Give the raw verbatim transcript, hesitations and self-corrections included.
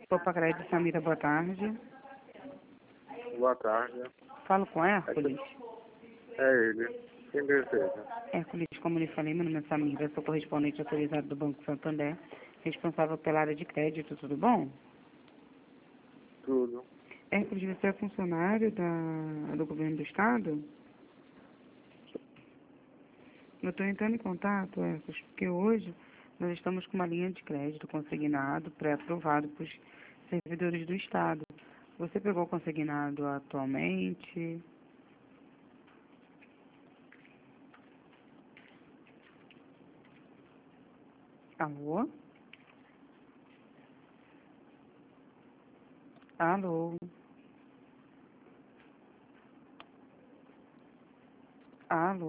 Copa Crédito, Samira, boa tarde. Boa tarde. Falo com Hércules. É ele. Quem deseja? Hércules, como lhe falei, meu nome é Samira, sou correspondente autorizado do Banco Santander, responsável pela área de crédito, tudo bom? Tudo. Hércules, você é funcionário da, do governo do estado? Eu estou entrando em contato, Hércules, porque hoje nós estamos com uma linha de crédito consignado, pré-aprovado para os servidores do estado. Você pegou o consignado atualmente? Alô? Alô? Alô?